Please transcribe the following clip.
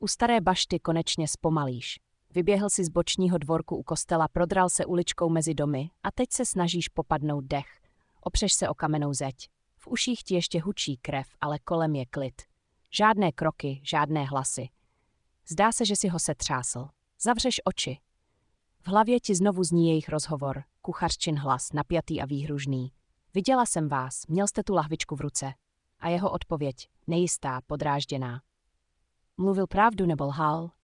U staré bašty konečně zpomalíš. Vyběhl si z bočního dvorku u kostela, prodral se uličkou mezi domy a teď se snažíš popadnout dech. Opřeš se o kamennou zeď. V uších ti ještě hučí krev, ale kolem je klid. Žádné kroky, žádné hlasy. Zdá se, že si ho setřásl. Zavřeš oči. V hlavě ti znovu zní jejich rozhovor, kuchařčin hlas, napjatý a výhružný. Viděla jsem vás, měl jste tu lahvičku v ruce. A jeho odpověď, nejistá, podrážděná. Mluvil pravdu nebo lhal?